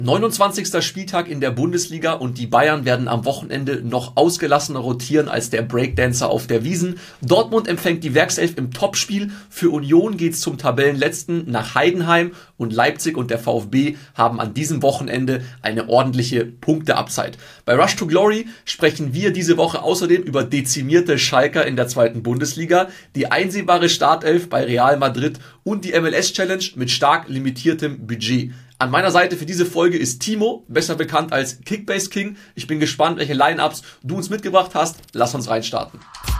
29. Spieltag in der Bundesliga und die Bayern werden am Wochenende noch ausgelassener rotieren als der Breakdancer auf der Wiesn. Dortmund empfängt die Werkself im Topspiel. Für Union geht's zum Tabellenletzten nach Heidenheim und Leipzig und der VfB haben an diesem Wochenende eine ordentliche Punkteabzeit. Bei Rush to Glory sprechen wir diese Woche außerdem über dezimierte Schalker in der zweiten Bundesliga, die einsehbare Startelf bei Real Madrid und die MLS-Challenge mit stark limitiertem Budget. An meiner Seite für diese Folge ist Timo, besser bekannt als Kickbase King. Ich bin gespannt, welche Line-Ups du uns mitgebracht hast. Lass uns reinstarten.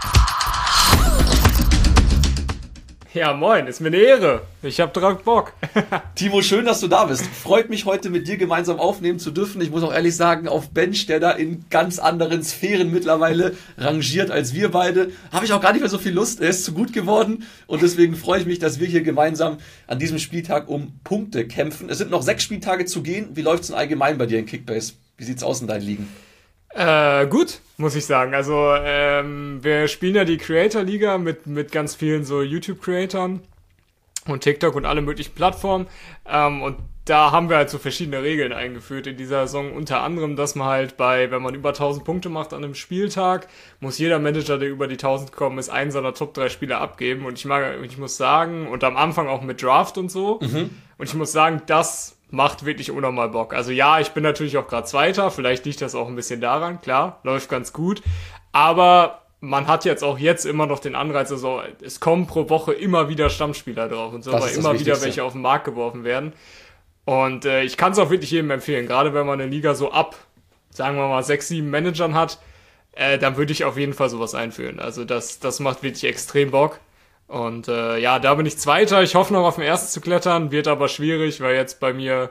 Ja, moin, ist mir eine Ehre. Ich hab drauf Bock. Timo, schön, dass du da bist. Freut mich, heute mit dir gemeinsam aufnehmen zu dürfen. Ich muss auch ehrlich sagen, auf Bench, der da in ganz anderen Sphären mittlerweile rangiert als wir beide, habe ich auch gar nicht mehr so viel Lust. Er ist zu gut geworden und deswegen freue ich mich, dass wir hier gemeinsam an diesem Spieltag um Punkte kämpfen. Es sind noch 6 Spieltage zu gehen. Wie läuft es denn allgemein bei dir in Kickbase? Wie sieht's aus in deinen Ligen? Gut, muss ich sagen. Also, wir spielen ja die Creator-Liga mit ganz vielen so YouTube-Creatoren und TikTok und alle möglichen Plattformen. Und da haben wir halt so verschiedene Regeln eingeführt in dieser Saison. Unter anderem, dass man halt wenn man über 1000 Punkte macht an einem Spieltag, muss jeder Manager, der über die 1000 gekommen ist, einen seiner Top 3 Spieler abgeben. Und ich muss sagen, und am Anfang auch mit Draft und so. Und ich muss sagen, das macht wirklich unnormal Bock. Also ja, ich bin natürlich auch gerade Zweiter, vielleicht liegt das auch ein bisschen daran, klar, läuft ganz gut, aber man hat jetzt immer noch den Anreiz, also es kommen pro Woche immer wieder Stammspieler drauf und so, weil immer wieder welche auf den Markt geworfen werden und ich kann es auch wirklich jedem empfehlen, gerade wenn man eine Liga so sagen wir mal 6, 7 Managern hat, dann würde ich auf jeden Fall sowas einführen, also das macht wirklich extrem Bock. Und da bin ich Zweiter. Ich hoffe noch auf den Ersten zu klettern, wird aber schwierig, weil jetzt bei mir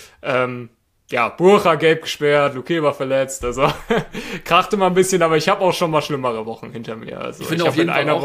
Burcha gelb gesperrt, Lukeba verletzt, also kracht immer ein bisschen, aber ich habe auch schon mal schlimmere Wochen hinter mir. Also ich finde auf jeden Fall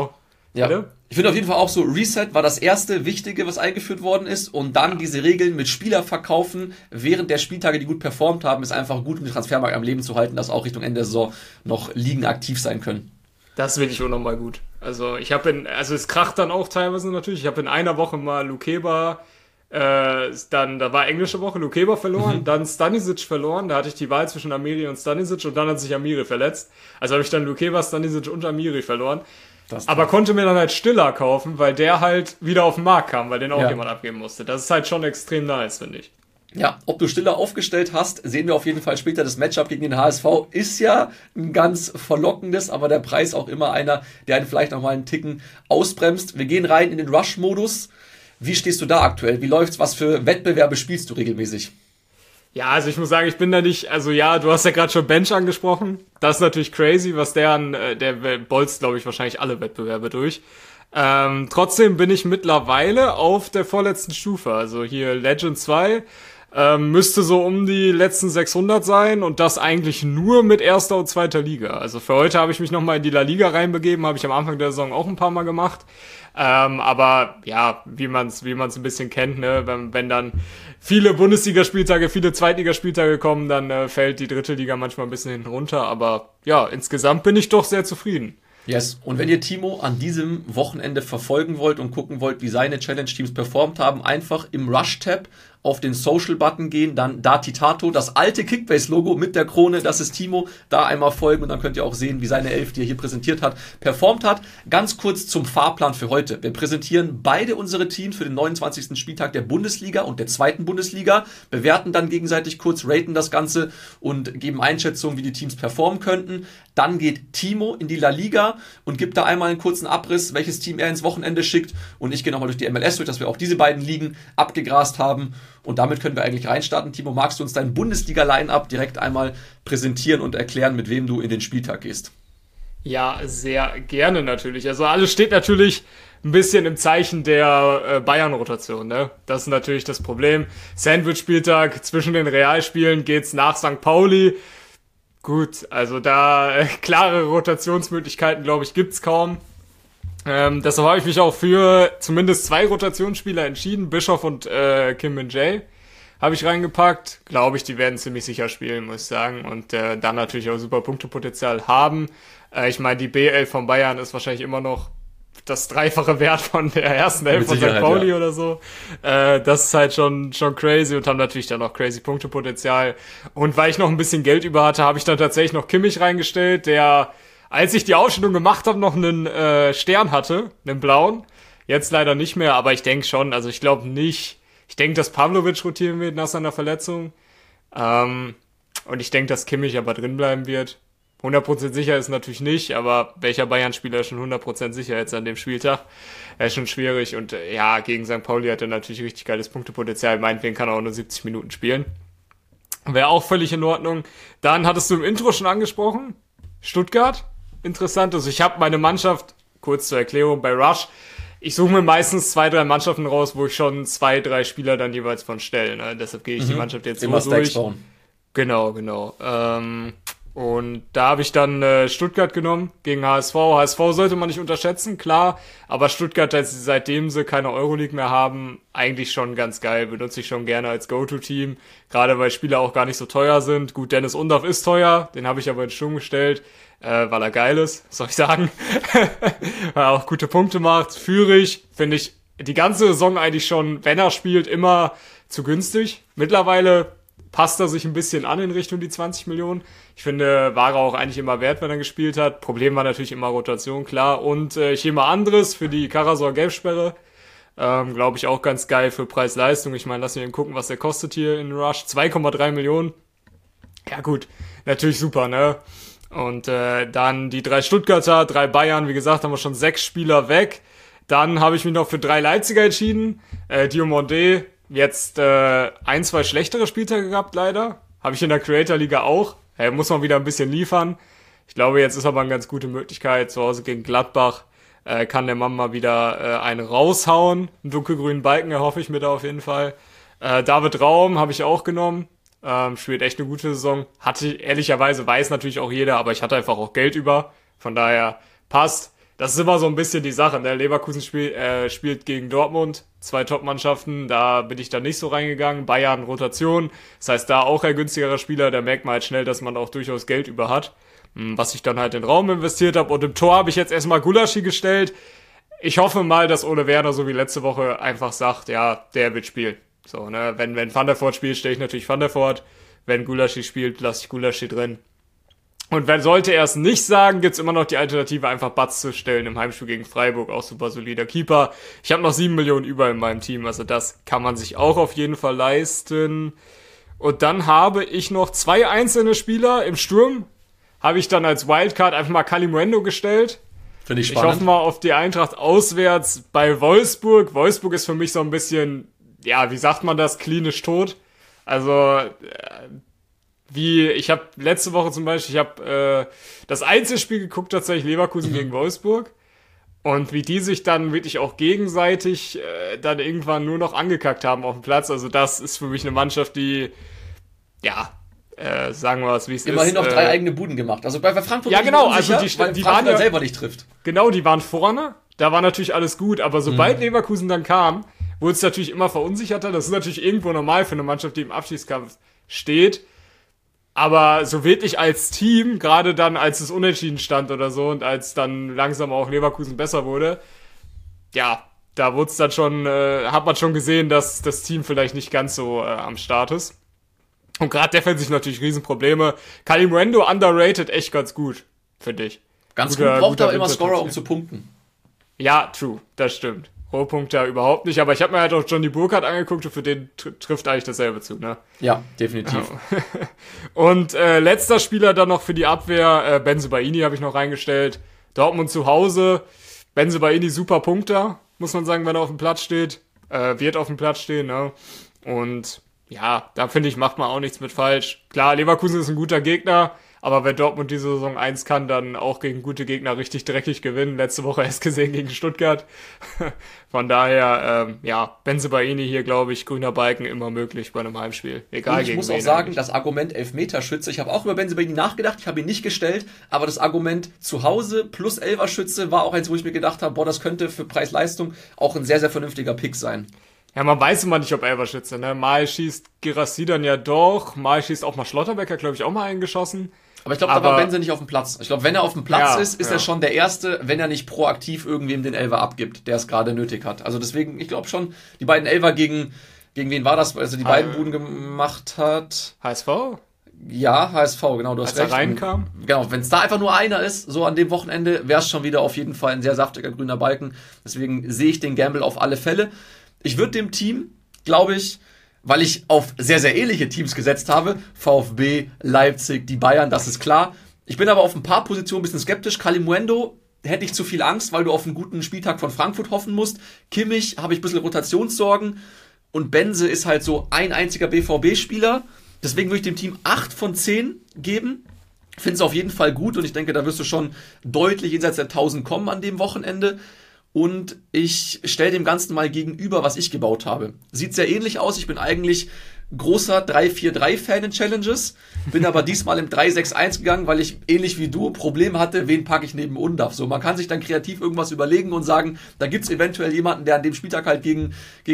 auch so, Reset war das erste Wichtige, was eingeführt worden ist und dann diese Regeln mit Spieler verkaufen während der Spieltage, die gut performt haben, ist einfach gut, um den Transfermarkt am Leben zu halten, dass auch Richtung Ende der Saison noch Ligen aktiv sein können. Das will ich auch nochmal gut. Also es kracht dann auch teilweise natürlich. Ich habe in einer Woche mal Lukeba, da war englische Woche, Lukeba verloren, dann Stanisic verloren, da hatte ich die Wahl zwischen Amiri und Stanisic und dann hat sich Amiri verletzt. Also habe ich dann Lukeba, Stanisic und Amiri verloren. Aber konnte mir dann halt Stiller kaufen, weil der halt wieder auf den Markt kam, weil den auch jemand abgeben musste. Das ist halt schon extrem nice, finde ich. Ja, ob du Stiller aufgestellt hast, sehen wir auf jeden Fall später. Das Matchup gegen den HSV ist ja ein ganz verlockendes, aber der Preis auch immer einer, der einen vielleicht noch mal einen Ticken ausbremst. Wir gehen rein in den Rush-Modus. Wie stehst du da aktuell? Wie läuft's? Was für Wettbewerbe spielst du regelmäßig? Ja, also ich muss sagen, ich bin da nicht, also ja, du hast ja gerade schon Bench angesprochen. Das ist natürlich crazy, was der bolzt, glaube ich, wahrscheinlich alle Wettbewerbe durch. Trotzdem bin ich mittlerweile auf der vorletzten Stufe, also hier Legend 2, müsste so um die letzten 600 sein und das eigentlich nur mit erster und zweiter Liga. Also für heute habe ich mich nochmal in die La Liga reinbegeben, habe ich am Anfang der Saison auch ein paar Mal gemacht. Aber ja, wie man's ein bisschen kennt, ne, wenn dann viele Bundesligaspieltage, viele Zweitligaspieltage kommen, dann fällt die dritte Liga manchmal ein bisschen hinten runter. Aber ja, insgesamt bin ich doch sehr zufrieden. Yes. Und wenn ihr Timo an diesem Wochenende verfolgen wollt und gucken wollt, wie seine Challenge-Teams performt haben, einfach im Rush-Tab auf den Social-Button gehen, dann Datitato, das alte Kickbase-Logo mit der Krone, das ist Timo, da einmal folgen und dann könnt ihr auch sehen, wie seine Elf, die er hier präsentiert hat, performt hat. Ganz kurz zum Fahrplan für heute. Wir präsentieren beide unsere Teams für den 29. Spieltag der Bundesliga und der zweiten Bundesliga, bewerten dann gegenseitig kurz, raten das Ganze und geben Einschätzungen, wie die Teams performen könnten. Dann geht Timo in die La Liga und gibt da einmal einen kurzen Abriss, welches Team er ins Wochenende schickt und ich gehe nochmal durch die MLS durch, dass wir auch diese beiden Ligen abgegrast haben. Und damit können wir eigentlich reinstarten. Timo, magst du uns dein Bundesliga-Line-Up direkt einmal präsentieren und erklären, mit wem du in den Spieltag gehst? Ja, sehr gerne natürlich. Also alles steht natürlich ein bisschen im Zeichen der Bayern-Rotation, ne? Das ist natürlich das Problem. Sandwich-Spieltag zwischen den Realspielen geht's nach St. Pauli. Gut, also da klare Rotationsmöglichkeiten, glaube ich, gibt's kaum. Deshalb habe ich mich auch für zumindest 2 Rotationsspieler entschieden. Bischoff und Kim Min-jae habe ich reingepackt. Glaube ich, die werden ziemlich sicher spielen, muss ich sagen. Und dann natürlich auch super Punktepotenzial haben. Ich meine, die B11 von Bayern ist wahrscheinlich immer noch das dreifache Wert von der ersten Hälfte von St. Pauli oder so. Das ist halt schon crazy und haben natürlich dann noch crazy Punktepotenzial. Und weil ich noch ein bisschen Geld über hatte, habe ich dann tatsächlich noch Kimmich reingestellt, der, als ich die Ausstellung gemacht habe, noch einen Stern hatte, einen blauen. Jetzt leider nicht mehr, aber ich denke schon, also ich glaube nicht, ich denke, dass Pavlovic rotieren wird nach seiner Verletzung. Und ich denke, dass Kimmich aber drin bleiben wird. 100% sicher ist natürlich nicht, aber welcher Bayern-Spieler ist schon 100% sicher jetzt an dem Spieltag? Ist schon schwierig und ja, gegen St. Pauli hat er natürlich richtig geiles Punktepotenzial. Meinetwegen kann er auch nur 70 Minuten spielen. Wäre auch völlig in Ordnung. Dann hattest du im Intro schon angesprochen, Stuttgart. Interessant, also ich habe meine Mannschaft, kurz zur Erklärung, bei Rush, ich suche mir meistens 2-3 Mannschaften raus, wo ich schon 2-3 Spieler dann jeweils von stelle. Ne? Deshalb gehe ich die Mannschaft jetzt immer so durch. Bauen. Genau. Und da habe ich dann Stuttgart genommen gegen HSV. HSV sollte man nicht unterschätzen, klar. Aber Stuttgart, seitdem sie keine Euroleague mehr haben, eigentlich schon ganz geil. Benutze ich schon gerne als Go-To-Team. Gerade weil Spieler auch gar nicht so teuer sind. Gut, Dennis Undorf ist teuer. Den habe ich aber in Sturm gestellt, weil er geil ist, soll ich sagen. Weil er auch gute Punkte macht. Führig, finde ich, die ganze Saison eigentlich schon, wenn er spielt, immer zu günstig. Mittlerweile passt er sich ein bisschen an in Richtung die 20 Millionen. Ich finde, war er auch eigentlich immer wert, wenn er gespielt hat. Problem war natürlich immer Rotation, klar. Und Chema Andres für die Karasor Gelbsperre. Glaube ich auch ganz geil für Preis-Leistung. Ich meine, lass mich eben gucken, was der kostet hier in Rush. 2,3 Millionen. Ja gut, natürlich super, ne? Und dann die 3 Stuttgarter, 3 Bayern. Wie gesagt, haben wir schon 6 Spieler weg. Dann habe ich mich noch für 3 Leipziger entschieden. Diomande, jetzt 1-2 schlechtere Spieltage gehabt, leider. Habe ich in der Creator-Liga auch. Muss man wieder ein bisschen liefern. Ich glaube, jetzt ist aber eine ganz gute Möglichkeit. Zu Hause gegen Gladbach kann der Mann mal wieder einen raushauen. Einen dunkelgrünen Balken erhoffe ich mir da auf jeden Fall. David Raum habe ich auch genommen. Spielt echt eine gute Saison. Hatte ehrlicherweise, weiß natürlich auch jeder, aber ich hatte einfach auch Geld über. Von daher passt. Das ist immer so ein bisschen die Sache. Der Leverkusen spielt gegen Dortmund, 2 Top-Mannschaften. Da bin ich dann nicht so reingegangen. Bayern Rotation. Das heißt, da auch ein günstigerer Spieler. Da merkt man halt schnell, dass man auch durchaus Geld über hat. Was ich dann halt in den Raum investiert habe. Und im Tor habe ich jetzt erstmal Gulaschi gestellt. Ich hoffe mal, dass Ole Werner so wie letzte Woche einfach sagt, ja, der wird spielen. So, ne, wenn Van der Voort spielt, stelle ich natürlich Van der Voort. Wenn Gulaschi spielt, lasse ich Gulaschi drin. Und sollte er es nicht sagen, gibt's immer noch die Alternative, einfach Batz zu stellen im Heimspiel gegen Freiburg, auch super solider Keeper. Ich habe noch 7 Millionen über in meinem Team, also das kann man sich auch auf jeden Fall leisten. Und dann habe ich noch 2 einzelne Spieler im Sturm, habe ich dann als Wildcard einfach mal Kalimuendo gestellt. Finde ich spannend. Ich hoffe mal auf die Eintracht auswärts bei Wolfsburg. Wolfsburg ist für mich so ein bisschen, ja, wie sagt man das, klinisch tot. Also ich habe letzte Woche zum Beispiel, ich habe das Einzelspiel geguckt, tatsächlich Leverkusen gegen Wolfsburg. Und wie die sich dann wirklich auch gegenseitig dann irgendwann nur noch angekackt haben auf dem Platz. Also das ist für mich eine Mannschaft, die, ja, sagen wir es, wie es ist. Immerhin noch 3 eigene Buden gemacht. Also bei Frankfurt, ja genau, also die waren ja selber nicht trifft. Genau, die waren vorne, da war natürlich alles gut, aber sobald Leverkusen dann kam, wurde es natürlich immer verunsicherter. Das ist natürlich irgendwo normal für eine Mannschaft, die im Abstiegskampf steht. Aber so wirklich als Team, gerade dann, als es unentschieden stand oder so und als dann langsam auch Leverkusen besser wurde, ja, da wurde es dann schon, hat man schon gesehen, dass das Team vielleicht nicht ganz so am Start ist. Und gerade defensiv natürlich Riesenprobleme. Kalimuendo underrated, echt ganz gut, finde ich. Ganz gut, braucht aber immer Scorer, um zu punkten. Ja, true, das stimmt. Rohpunkter überhaupt nicht, aber ich habe mir halt auch Johnny Burkhardt angeguckt und für den trifft eigentlich dasselbe zu, ne? Ja, definitiv. Und letzter Spieler dann noch für die Abwehr, Bensebaini habe ich noch reingestellt. Dortmund zu Hause, Bensebaini super Punkter, muss man sagen, wenn er auf dem Platz steht. Wird auf dem Platz stehen, ne? Und ja, da finde ich, macht man auch nichts mit falsch. Klar, Leverkusen ist ein guter Gegner, aber wenn Dortmund diese Saison 1 kann, dann auch gegen gute Gegner richtig dreckig gewinnen. Letzte Woche erst gesehen gegen Stuttgart. Von daher, ja, Bensebaini hier, glaube ich, grüner Balken immer möglich bei einem Heimspiel. Egal gegen wen. Ich muss auch sagen, das Argument Elfmeterschütze, ich habe auch über Bensebaini nachgedacht, ich habe ihn nicht gestellt, aber das Argument zu Hause plus Elferschütze war auch eins, wo ich mir gedacht habe, boah, das könnte für Preis-Leistung auch ein sehr, sehr vernünftiger Pick sein. Ja, man weiß immer nicht, ob Elferschütze, ne? Mal schießt Girassi dann ja doch, mal schießt auch mal Schlotterbecker, glaube ich, auch mal eingeschossen. Aber ich glaube, da war Benze nicht auf dem Platz. Ich glaube, wenn er auf dem Platz ist er schon der Erste, wenn er nicht proaktiv irgendwem den Elfer abgibt, der es gerade nötig hat. Also deswegen, ich glaube schon, die beiden Elfer gegen wen war das, also die beiden Buden gemacht hat? HSV? Ja, HSV, genau, du hast recht. Als er reinkam? Genau, wenn es da einfach nur einer ist, so an dem Wochenende, wäre es schon wieder auf jeden Fall ein sehr saftiger grüner Balken. Deswegen sehe ich den Gamble auf alle Fälle. Ich würde dem Team, glaube ich, weil ich auf sehr, sehr ähnliche Teams gesetzt habe, VfB, Leipzig, die Bayern, das ist klar. Ich bin aber auf ein paar Positionen ein bisschen skeptisch. Kalimuendo hätte ich zu viel Angst, weil du auf einen guten Spieltag von Frankfurt hoffen musst. Kimmich habe ich ein bisschen Rotationssorgen. Und Benze ist halt so ein einziger BVB-Spieler. Deswegen würde ich dem Team 8 von 10 geben. Finde es auf jeden Fall gut und ich denke, da wirst du schon deutlich jenseits der 1000 kommen an dem Wochenende. Und ich stelle dem Ganzen mal gegenüber, was ich gebaut habe. Sieht sehr ähnlich aus. Ich bin eigentlich großer 3-4-3-Fan in Challenges, bin aber diesmal im 3-6-1 gegangen, weil ich ähnlich wie du Probleme hatte, wen packe ich neben Undaf. So, man kann sich dann kreativ irgendwas überlegen und sagen, da gibt's eventuell jemanden, der an dem Spieltag halt gegen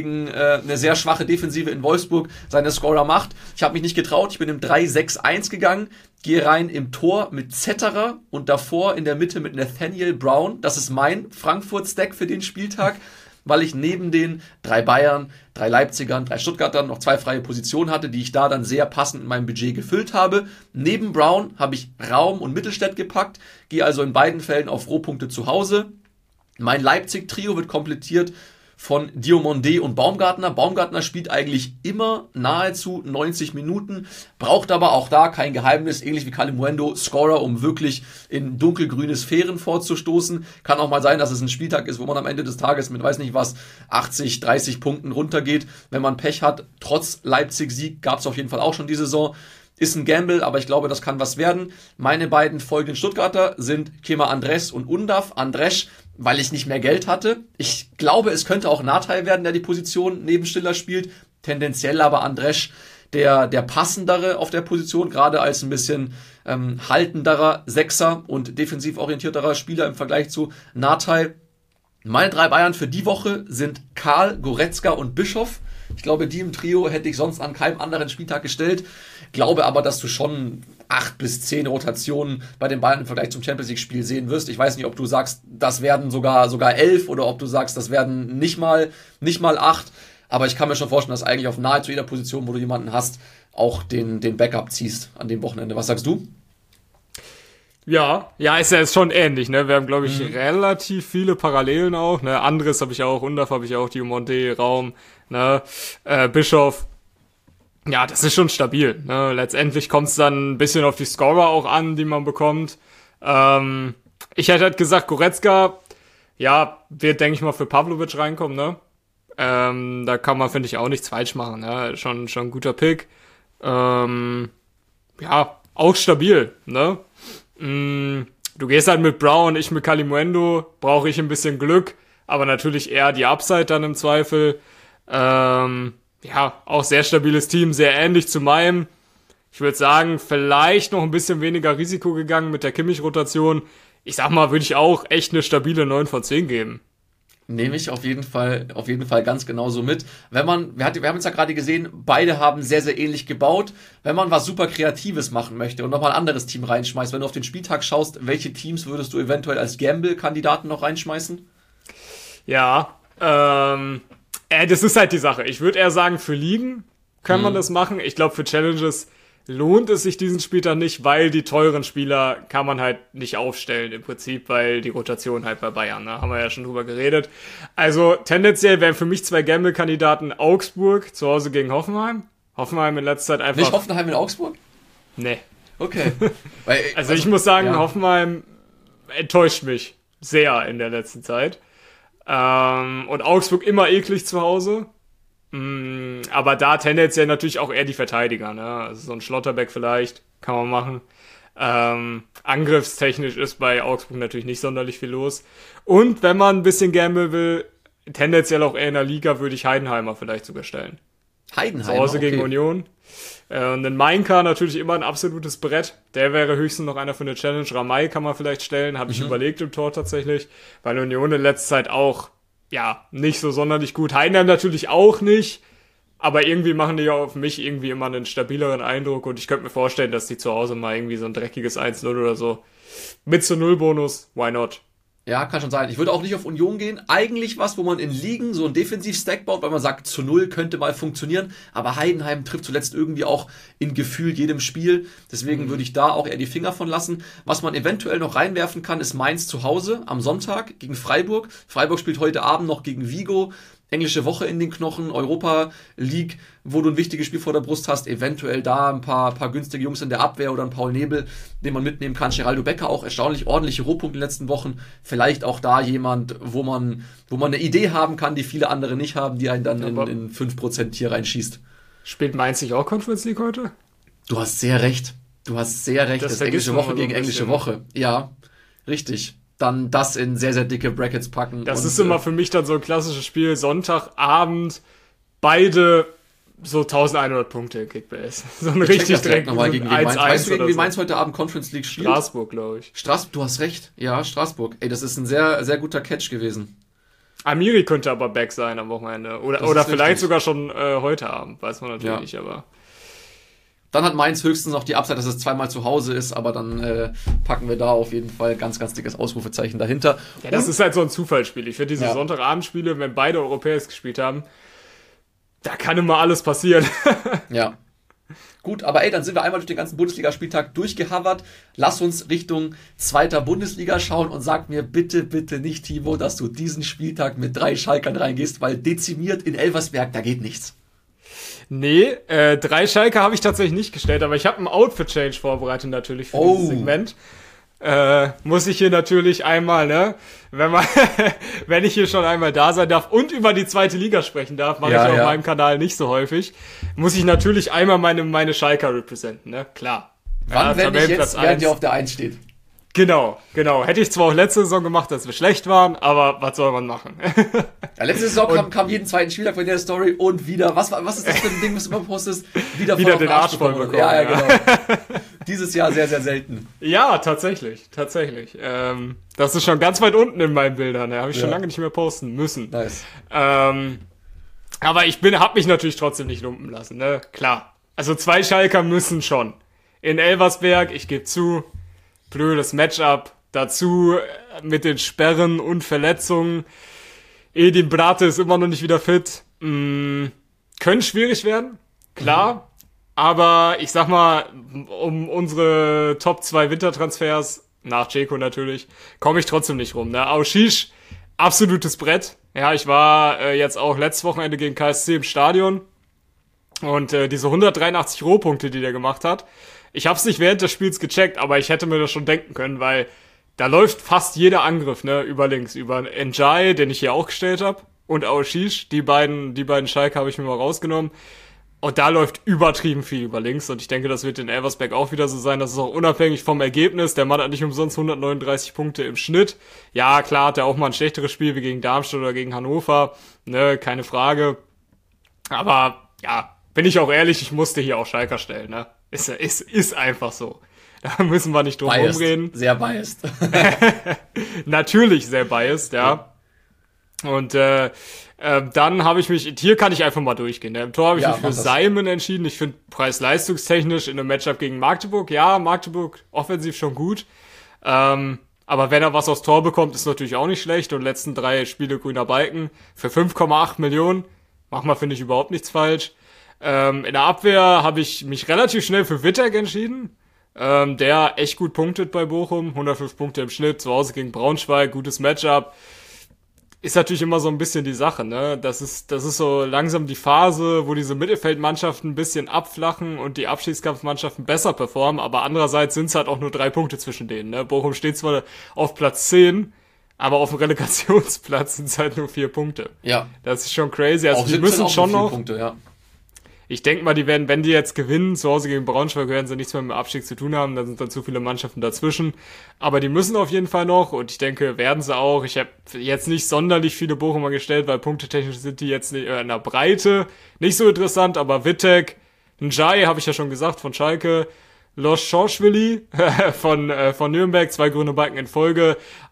eine sehr schwache Defensive in Wolfsburg seine Scorer macht. Ich habe mich nicht getraut, ich bin im 3-6-1 gegangen, gehe rein im Tor mit Zetterer und davor in der Mitte mit Nathaniel Brown. Das ist mein Frankfurt-Stack für den Spieltag, weil ich neben den 3 Bayern, 3 Leipzigern, 3 Stuttgartern noch 2 freie Positionen hatte, die ich da dann sehr passend in meinem Budget gefüllt habe. Neben Brown habe ich Raum und Mittelstädt gepackt, gehe also in beiden Fällen auf Rohpunkte zu Hause. Mein Leipzig-Trio wird komplettiert von Diomandé und Baumgartner. Baumgartner spielt eigentlich immer nahezu 90 Minuten, braucht aber auch da kein Geheimnis, ähnlich wie Kalimuendo, Scorer, um wirklich in dunkelgrüne Sphären vorzustoßen. Kann auch mal sein, dass es ein Spieltag ist, wo man am Ende des Tages mit, weiß nicht was, 80, 30 Punkten runtergeht. Wenn man Pech hat, trotz Leipzig-Sieg, gab es auf jeden Fall auch schon die Saison. Ist ein Gamble, aber ich glaube, das kann was werden. Meine beiden folgenden Stuttgarter sind Kemal Andres und Undaf. Andres, weil ich nicht mehr Geld hatte. Ich glaube, es könnte auch Nathai werden, der die Position neben Stiller spielt. Tendenziell aber Andres der passendere auf der Position, gerade als ein bisschen haltenderer Sechser und defensiv orientierterer Spieler im Vergleich zu Nathai. Meine 3 Bayern für die Woche sind Karl, Goretzka und Bischof. Ich glaube, die im Trio hätte ich sonst an keinem anderen Spieltag gestellt. Glaube aber, dass du schon 8 bis 10 Rotationen bei den Bayern im Vergleich zum Champions-League-Spiel sehen wirst. Ich weiß nicht, ob du sagst, das werden sogar 11 oder ob du sagst, das werden nicht mal 8. Aber ich kann mir schon vorstellen, dass eigentlich auf nahezu jeder Position, wo du jemanden hast, auch den Backup ziehst an dem Wochenende. Was sagst du? Ja, ist ja jetzt schon ähnlich, ne? Wir haben, glaube ich, relativ viele Parallelen auch, ne? Andres habe ich auch, Undaf habe ich auch, Diomandé, Raum, ne? Bischof. Ja, das ist schon stabil, ne? Letztendlich kommt es dann ein bisschen auf die Scorer auch an, die man bekommt. Ich hätte halt gesagt, Goretzka, ja, wird, denke ich mal, für Pavlovic reinkommen, ne? Da kann man, finde ich, auch nichts falsch machen, ne? Schon ein guter Pick. Ja, auch stabil, ne? Du gehst halt mit Brown, ich mit Kalimuendo, brauche ich ein bisschen Glück, aber natürlich eher die Upside dann im Zweifel. Auch sehr stabiles Team, sehr ähnlich zu meinem. Ich würde sagen, vielleicht noch ein bisschen weniger Risiko gegangen mit der Kimmich-Rotation. Ich sag mal, würde ich auch echt eine stabile 9 von 10 geben. Nehme ich auf jeden Fall ganz genauso mit. Wir haben jetzt ja gerade gesehen, beide haben sehr, sehr ähnlich gebaut. Wenn man was super Kreatives machen möchte und nochmal ein anderes Team reinschmeißt, wenn du auf den Spieltag schaust, welche Teams würdest du eventuell als Gamble-Kandidaten noch reinschmeißen? Ja, das ist halt die Sache. Ich würde eher sagen, für Ligen kann man das machen. Ich glaube, für Challenges lohnt es sich diesen Spieltag nicht, weil die teuren Spieler kann man halt nicht aufstellen im Prinzip, weil die Rotation halt bei Bayern, ne? Haben wir ja schon drüber geredet. Also tendenziell wären für mich 2 Gamble-Kandidaten Augsburg zu Hause gegen Hoffenheim. Hoffenheim in letzter Zeit einfach... Nicht Hoffenheim in Augsburg? Nee. Okay. Also ich muss sagen, Hoffenheim enttäuscht mich sehr in der letzten Zeit. Und Augsburg immer eklig zu Hause. Aber da tendenziell natürlich auch eher die Verteidiger, ne? Also so ein Schlotterbeck vielleicht, kann man machen. Angriffstechnisch ist bei Augsburg natürlich nicht sonderlich viel los. Und wenn man ein bisschen gamble will, tendenziell auch eher in der Liga, würde ich Heidenheimer vielleicht sogar stellen. Heidenheimer, zu Hause gegen Union. Und in Mainka natürlich immer ein absolutes Brett. Der wäre höchstens noch einer für eine Challenge. Ramay kann man vielleicht stellen, habe ich überlegt im Tor tatsächlich. Weil Union in letzter Zeit auch, ja, nicht so sonderlich gut. Heidenheim natürlich auch nicht. Aber irgendwie machen die ja auf mich irgendwie immer einen stabileren Eindruck und ich könnte mir vorstellen, dass die zu Hause mal irgendwie so ein dreckiges 1-0 oder so mit zu 0 Bonus, why not? Ja, kann schon sein. Ich würde auch nicht auf Union gehen. Eigentlich was, wo man in Ligen so ein Defensiv-Stack baut, weil man sagt, zu 0 könnte mal funktionieren. Aber Heidenheim trifft zuletzt irgendwie auch in Gefühl jedem Spiel. Deswegen würde ich da auch eher die Finger von lassen. Was man eventuell noch reinwerfen kann, ist Mainz zu Hause am Sonntag gegen Freiburg. Freiburg spielt heute Abend noch gegen Vigo. Englische Woche in den Knochen, Europa League, wo du ein wichtiges Spiel vor der Brust hast, eventuell da ein paar günstige Jungs in der Abwehr oder ein Paul Nebel, den man mitnehmen kann. Geraldo Becker auch erstaunlich ordentliche Rohpunkte in den letzten Wochen. Vielleicht auch da jemand, wo man eine Idee haben kann, die viele andere nicht haben, die einen dann in 5% hier reinschießt. Spielt Mainz nicht auch Conference League heute? Du hast sehr recht. Das ist englische Woche gegen englische Woche. Ja, richtig. Dann das in sehr, sehr dicke Brackets packen. Das ist immer für mich dann so ein klassisches Spiel, Sonntagabend, beide so 1100 Punkte in Kickbase. So ein richtig direkt nochmal gegen Mainz. Weißt du, gegen wie Mainz heute Abend Conference League spielt? Straßburg, glaube ich. Du hast recht. Ja, Straßburg. Ey, das ist ein sehr, sehr guter Catch gewesen. Amiri könnte aber back sein am Wochenende. Oder vielleicht sogar schon heute Abend, weiß man natürlich nicht, aber... Dann hat Mainz höchstens noch die Upside, dass es zweimal zu Hause ist, aber dann packen wir da auf jeden Fall ganz, ganz dickes Ausrufezeichen dahinter. Ja, das ist halt so ein Zufallsspiel. Ich finde diese Sonntagabendspiele, wenn beide Europäer gespielt haben, da kann immer alles passieren. Ja. Gut, aber dann sind wir einmal durch den ganzen Bundesligaspieltag durchgehavert. Lass uns Richtung 2. Bundesliga schauen und sag mir bitte, bitte nicht, Timo, dass du diesen Spieltag mit 3 Schalkern reingehst, weil dezimiert in Elversberg, da geht nichts. Nee, 3 Schalke habe ich tatsächlich nicht gestellt, aber ich habe einen Outfit-Change vorbereitet natürlich für dieses Segment. Muss ich hier natürlich einmal, ne, wenn ich hier schon einmal da sein darf und über die 2. Liga sprechen darf, mache ich auf meinem Kanal nicht so häufig, muss ich natürlich einmal meine Schalker representen, ne, klar. Wann, wenn nicht jetzt, während ihr auf der 1 steht? Genau. Hätte ich zwar auch letzte Saison gemacht, dass wir schlecht waren, aber was soll man machen? Ja, letzte Saison kam jeden zweiten Spieltag von der Story und wieder, was ist das für ein Ding, was du immer postest? Wieder den Arsch voll bekommen. Ja, genau. Dieses Jahr sehr, sehr selten. Ja, tatsächlich. Das ist schon ganz weit unten in meinen Bildern, habe ich schon lange nicht mehr posten müssen. Nice. Aber ich hab mich natürlich trotzdem nicht lumpen lassen, ne? Klar. Also 2 Schalker müssen schon. In Elversberg, ich gebe zu, blödes Matchup, dazu mit den Sperren und Verletzungen. Edin Brate ist immer noch nicht wieder fit. Können schwierig werden, klar. Aber ich sag mal, um unsere Top 2 Wintertransfers, nach Dzeko natürlich, komme ich trotzdem nicht rum. Ne? Auschisch, absolutes Brett. Ja, ich war jetzt auch letztes Wochenende gegen KSC im Stadion. Und diese 183 Rohpunkte, die der gemacht hat, ich habe es nicht während des Spiels gecheckt, aber ich hätte mir das schon denken können, weil da läuft fast jeder Angriff, ne, über links, über Njai, den ich hier auch gestellt habe, und Aoshish, die beiden Schalke habe ich mir mal rausgenommen. Und da läuft übertrieben viel über links und ich denke, das wird in Elversberg auch wieder so sein. Das ist auch unabhängig vom Ergebnis. Der Mann hat nicht umsonst 139 Punkte im Schnitt. Ja, klar hat er auch mal ein schlechteres Spiel wie gegen Darmstadt oder gegen Hannover, ne, keine Frage. Aber ja, bin ich auch ehrlich, ich musste hier auch Schalker stellen, ne. Ist einfach so. Da müssen wir nicht drum rumreden. Sehr biased. Natürlich sehr biased, ja. Und dann habe ich mich, hier kann ich einfach mal durchgehen. Ne? Im Tor habe ich mich für Simon entschieden. Ich finde preis-leistungstechnisch in einem Matchup gegen Magdeburg, Magdeburg offensiv schon gut. Aber wenn er was aufs Tor bekommt, ist natürlich auch nicht schlecht. Und letzten 3 Spiele grüner Balken für 5,8 Millionen. Macht man, finde ich, überhaupt nichts falsch. In der Abwehr habe ich mich relativ schnell für Wittek entschieden. Der echt gut punktet bei Bochum. 105 Punkte im Schnitt, zu Hause gegen Braunschweig, gutes Matchup. Ist natürlich immer so ein bisschen die Sache, ne? Das ist so langsam die Phase, wo diese Mittelfeldmannschaften ein bisschen abflachen und die Abstiegskampfmannschaften besser performen, aber andererseits sind es halt auch nur 3 Punkte zwischen denen, ne? Bochum steht zwar auf Platz 10, aber auf dem Relegationsplatz sind es halt nur 4 Punkte. Ja. Das ist schon crazy. Also die müssen schon noch. Punkte, ja. Ich denke mal, die werden, wenn die jetzt gewinnen, zu Hause gegen Braunschweig, werden sie nichts mehr mit dem Abstieg zu tun haben, da sind dann zu viele Mannschaften dazwischen. Aber die müssen auf jeden Fall noch und ich denke, werden sie auch. Ich habe jetzt nicht sonderlich viele Bochumer gestellt, weil punktetechnisch sind die jetzt nicht, in der Breite nicht so interessant, aber Wittek, Njai, habe ich ja schon gesagt, von Schalke, Loschorschwili von Nürnberg, 2 grüne Balken in Folge. Auch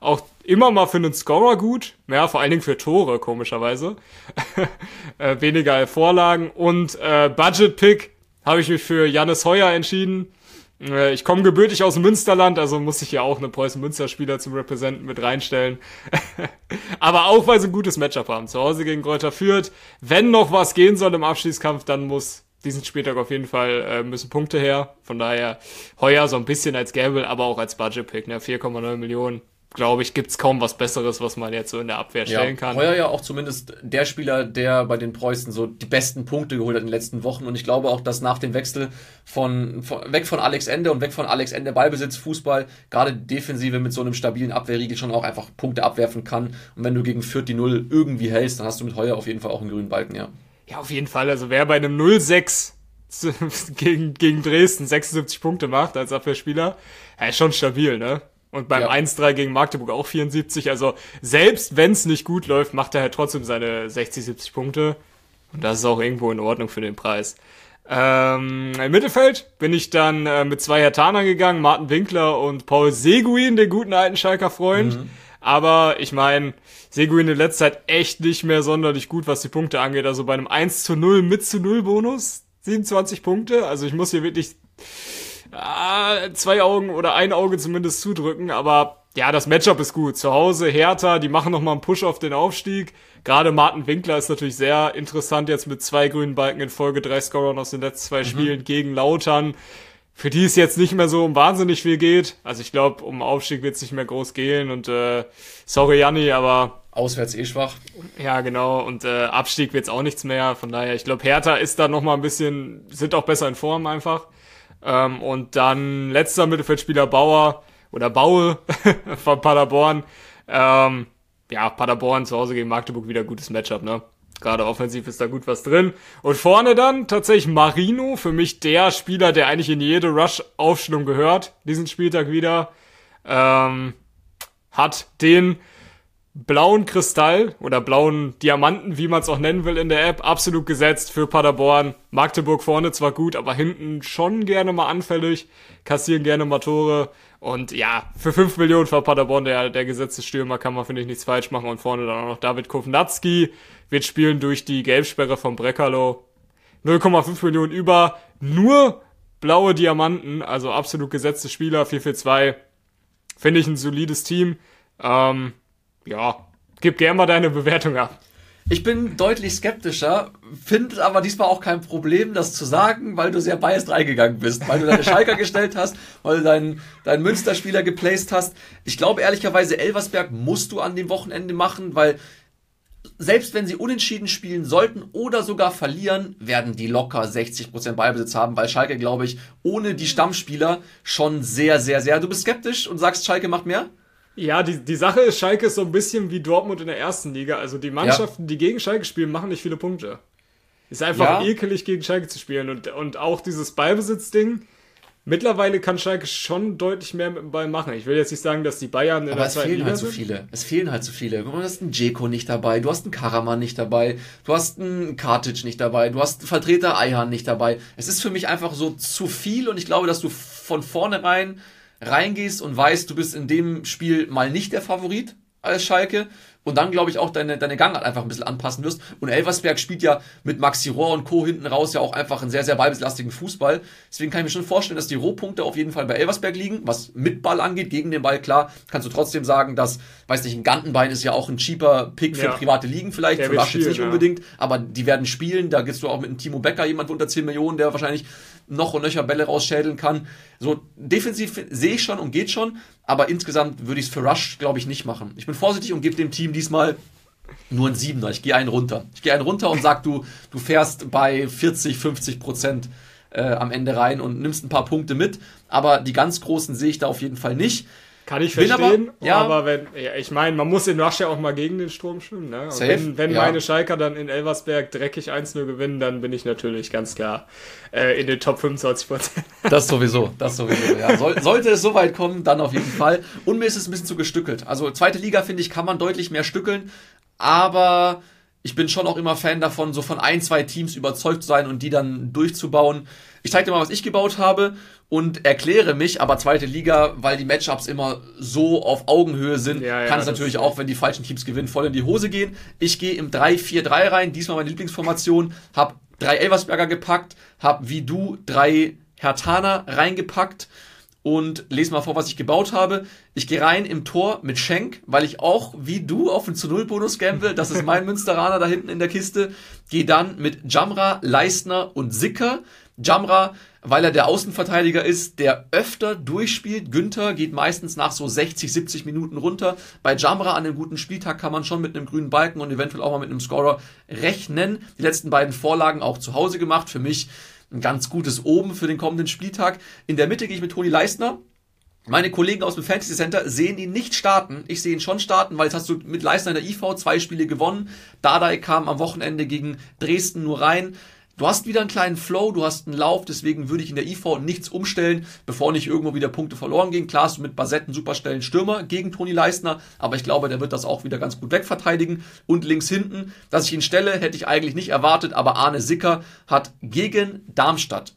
immer mal für einen Scorer gut. Ja, vor allen Dingen für Tore, komischerweise. Weniger Vorlagen. Und Budget-Pick habe ich mich für Jannis Heuer entschieden. Ich komme gebürtig aus dem Münsterland, also muss ich ja auch einen Preußen-Münster-Spieler zum Representen mit reinstellen. Aber auch, weil sie ein gutes Matchup haben. Zu Hause gegen Greuther Fürth. Wenn noch was gehen soll im Abschießkampf, dann muss diesen Spieltag auf jeden Fall müssen Punkte her. Von daher Heuer so ein bisschen als Gamble, aber auch als Budget-Pick. Ne? 4,9 Millionen. Glaube ich, gibt's kaum was Besseres, was man jetzt so in der Abwehr stellen kann. Heuer ja auch zumindest der Spieler, der bei den Preußen so die besten Punkte geholt hat in den letzten Wochen. Und ich glaube auch, dass nach dem Wechsel weg von Alex Ende und weg von Alex Ende Ballbesitz, Fußball, gerade Defensive mit so einem stabilen Abwehrriegel schon auch einfach Punkte abwerfen kann. Und wenn du gegen Fürth die 0 irgendwie hältst, dann hast du mit Heuer auf jeden Fall auch einen grünen Balken, ja. Ja, auf jeden Fall. Also wer bei einem 0-6 gegen Dresden 76 Punkte macht als Abwehrspieler, ist schon stabil, ne? Und beim 1-3 gegen Magdeburg auch 74. Also selbst wenn es nicht gut läuft, macht er halt trotzdem seine 60, 70 Punkte. Und das ist auch irgendwo in Ordnung für den Preis. Im Mittelfeld bin ich dann mit 2 Herthanern gegangen. Martin Winkler und Paul Seguin, den guten alten Schalker Freund. Aber ich meine, Seguin in letzter Zeit echt nicht mehr sonderlich gut, was die Punkte angeht. Also bei einem 1:0 mit zu 0 Bonus 27 Punkte. Also ich muss hier wirklich 2 Augen oder ein Auge zumindest zudrücken, aber ja, das Matchup ist gut. Zu Hause Hertha, die machen nochmal einen Push auf den Aufstieg. Gerade Martin Winkler ist natürlich sehr interessant jetzt mit 2 grünen Balken in Folge, 3 Scorern aus den letzten 2 Spielen gegen Lautern. Für die es jetzt nicht mehr so um wahnsinnig viel geht. Also ich glaube, um Aufstieg wird es nicht mehr groß gehen und sorry Janni, aber auswärts schwach. Ja, genau. Und Abstieg wird's auch nichts mehr. Von daher, ich glaube, Hertha ist da nochmal ein bisschen, sind auch besser in Form einfach. Und dann letzter Mittelfeldspieler Baue von Paderborn. Paderborn zu Hause gegen Magdeburg wieder gutes Matchup, ne? Gerade offensiv ist da gut was drin. Und vorne dann tatsächlich Marino, für mich der Spieler, der eigentlich in jede Rush-Aufstellung gehört, diesen Spieltag wieder. Hat den blauen Kristall oder blauen Diamanten, wie man es auch nennen will in der App, absolut gesetzt für Paderborn. Magdeburg vorne zwar gut, aber hinten schon gerne mal anfällig, kassieren gerne mal Tore. Und ja, für 5 Millionen für Paderborn, der gesetzte Stürmer, kann man, finde ich, nichts falsch machen. Und vorne dann auch noch David Kovnatski, wird spielen durch die Gelbsperre von Breckerloh. 0,5 Millionen über, nur blaue Diamanten, also absolut gesetzte Spieler, 4-4-2. Finde ich ein solides Team. Gib gerne mal deine Bewertung ab. Ich bin deutlich skeptischer, finde aber diesmal auch kein Problem, das zu sagen, weil du sehr biased reingegangen bist, weil du deine Schalker gestellt hast, weil du deinen Münsterspieler geplaced hast. Ich glaube ehrlicherweise, Elversberg musst du an dem Wochenende machen, weil selbst wenn sie unentschieden spielen sollten oder sogar verlieren, werden die locker 60% Ballbesitz haben, weil Schalke, glaube ich, ohne die Stammspieler schon sehr, sehr, sehr... Du bist skeptisch und sagst, Schalke macht mehr? Ja, die Sache ist, Schalke ist so ein bisschen wie Dortmund in der ersten Liga. Also die Mannschaften, die gegen Schalke spielen, machen nicht viele Punkte. Ist einfach ekelig, gegen Schalke zu spielen. Und auch dieses Ballbesitzding, mittlerweile kann Schalke schon deutlich mehr mit dem Ball machen. Ich will jetzt nicht sagen, dass die Bayern in der zweiten Liga sind. Es fehlen halt so viele. Du hast einen Dzeko nicht dabei, du hast einen Karaman nicht dabei, du hast einen Kartic nicht dabei, du hast einen Vertreter Ayhan nicht dabei. Es ist für mich einfach so zu viel und ich glaube, dass du von vornherein reingehst und weißt, du bist in dem Spiel mal nicht der Favorit als Schalke und dann, glaube ich, auch deine Gangart einfach ein bisschen anpassen wirst. Und Elversberg spielt ja mit Maxi Rohr und Co. hinten raus ja auch einfach einen sehr, sehr ballbesitzlastigen Fußball. Deswegen kann ich mir schon vorstellen, dass die Rohpunkte auf jeden Fall bei Elversberg liegen. Was mit Ball angeht, gegen den Ball, klar, kannst du trotzdem sagen, dass, weiß nicht, ein Gantenbein ist ja auch ein cheaper Pick für private Ligen vielleicht, für Rush jetzt nicht unbedingt, aber die werden spielen. Da gehst du auch mit einem Timo Becker, jemand unter 10 Millionen, der wahrscheinlich noch und nöcher Bälle rausschädeln kann. So defensiv sehe ich schon und geht schon, aber insgesamt würde ich es für Rush, glaube ich, nicht machen. Ich bin vorsichtig und gebe dem Team diesmal nur einen 7er. Ich gehe einen runter. Und sag, du fährst bei 40-50% am Ende rein und nimmst ein paar Punkte mit, aber die ganz großen sehe ich da auf jeden Fall nicht. Kann ich verstehen, aber ich meine, man muss in Rush ja auch mal gegen den Strom schwimmen, ne? Und wenn meine Schalker dann in Elversberg dreckig 1-0 gewinnen, dann bin ich natürlich ganz klar in den Top 25%. Das sowieso, ja. Sollte es so weit kommen, dann auf jeden Fall. Und mir ist es ein bisschen zu gestückelt. Also zweite Liga, finde ich, kann man deutlich mehr stückeln, aber ich bin schon auch immer Fan davon, so von 1-2 Teams überzeugt zu sein und die dann durchzubauen. Ich zeige dir mal, was ich gebaut habe und erkläre mich, aber zweite Liga, weil die Matchups immer so auf Augenhöhe sind, kann es natürlich auch, wenn die falschen Teams gewinnen, voll in die Hose gehen. Ich gehe im 3-4-3 rein, diesmal meine Lieblingsformation, habe 3 Elversberger gepackt, habe wie du 3 Herthaner reingepackt und lese mal vor, was ich gebaut habe. Ich gehe rein im Tor mit Schenk, weil ich auch wie du auf den zu-0-Bonus gamble. Das ist mein Münsteraner da hinten in der Kiste. Gehe dann mit Jamra, Leistner und Sicker. Jamra, weil er der Außenverteidiger ist, der öfter durchspielt. Günther geht meistens nach so 60, 70 Minuten runter. Bei Jamra an einem guten Spieltag kann man schon mit einem grünen Balken und eventuell auch mal mit einem Scorer rechnen. Die letzten beiden Vorlagen auch zu Hause gemacht. Für mich ein ganz gutes Oben für den kommenden Spieltag. In der Mitte gehe ich mit Toni Leistner. Meine Kollegen aus dem Fantasy Center sehen ihn nicht starten. Ich sehe ihn schon starten, weil jetzt hast du mit Leistner in der IV 2 Spiele gewonnen. Dardai kam am Wochenende gegen Dresden nur rein. Du hast wieder einen kleinen Flow, du hast einen Lauf, deswegen würde ich in der IV nichts umstellen, bevor nicht irgendwo wieder Punkte verloren gehen. Klar hast du mit Basetten superstellen Stürmer gegen Toni Leistner, aber ich glaube, der wird das auch wieder ganz gut wegverteidigen. Und links hinten, dass ich ihn stelle, hätte ich eigentlich nicht erwartet, aber Arne Sicker hat gegen Darmstadt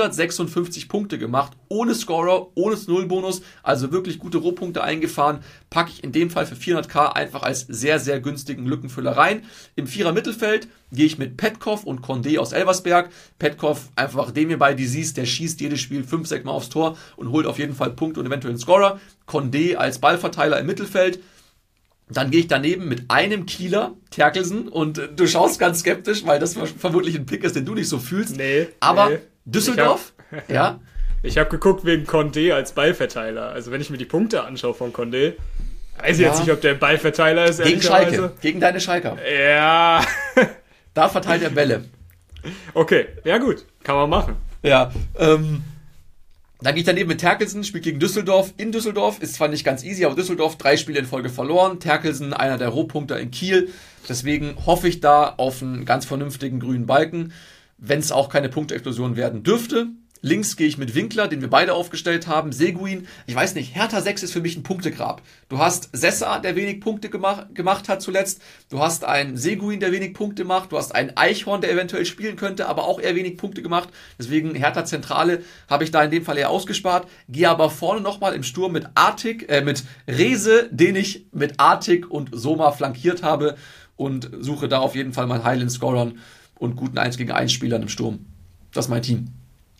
156 Punkte gemacht, ohne Scorer, ohne Nullbonus, also wirklich gute Rohpunkte eingefahren, packe ich in dem Fall für 400k einfach als sehr, sehr günstigen Lückenfüller rein. Im Vierer Mittelfeld gehe ich mit Petkov und Condé aus Elversberg. Petkov, einfach dem ihr bei die siehst, der schießt jedes Spiel 5-6 Mal aufs Tor und holt auf jeden Fall Punkte und eventuell einen Scorer. Condé als Ballverteiler im Mittelfeld. Dann gehe ich daneben mit einem Kieler, Terkelsen, und du schaust ganz skeptisch, weil das vermutlich ein Pick ist, den du nicht so fühlst. Aber Düsseldorf, ja. Ich habe geguckt wegen Condé als Ballverteiler. Also wenn ich mir die Punkte anschaue von Condé, weiß ich jetzt nicht, ob der Ballverteiler ist. Gegen Schalke, gegen deine Schalker. Ja. Da verteilt er Bälle. Okay, ja gut, kann man machen. Ja, dann gehe ich daneben mit Terkelsen, spielt gegen Düsseldorf. In Düsseldorf ist zwar nicht ganz easy, aber Düsseldorf 3 Spiele in Folge verloren. Terkelsen, einer der Rohpunkter in Kiel. Deswegen hoffe ich da auf einen ganz vernünftigen grünen Balken, wenn es auch keine Punkteexplosion werden dürfte. Links gehe ich mit Winkler, den wir beide aufgestellt haben. Seguin, ich weiß nicht, Hertha 6 ist für mich ein Punktegrab. Du hast Sessa, der wenig Punkte gemacht hat zuletzt. Du hast einen Seguin, der wenig Punkte macht. Du hast einen Eichhorn, der eventuell spielen könnte, aber auch eher wenig Punkte gemacht. Deswegen Hertha Zentrale habe ich da in dem Fall eher ausgespart. Gehe aber vorne nochmal im Sturm mit mit Rehse, den ich mit Artig und Soma flankiert habe, und suche da auf jeden Fall mal Highland-Scorern und guten 1-gegen-1 Spielern im Sturm. Das ist mein Team.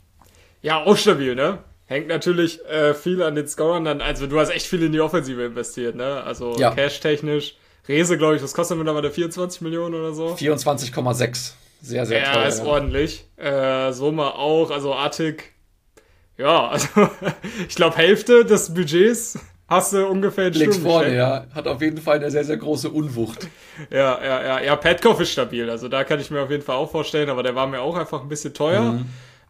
Ja, auch stabil, ne? Hängt natürlich viel an den Scorern dann. Also du hast echt viel in die Offensive investiert, ne? Also ja. Cash-technisch. Rese, glaube ich, das kostet mittlerweile 24 Millionen oder so. 24,6. Sehr, sehr teuer. Ja, ist ordentlich. Soma auch, also Artig. Ja, also ich glaube Hälfte des Budgets hast du ungefähr in Links vorne, ja. Hat auf jeden Fall eine sehr, sehr große Unwucht. Ja, Petkov ist stabil. Also da kann ich mir auf jeden Fall auch vorstellen, aber der war mir auch einfach ein bisschen teuer.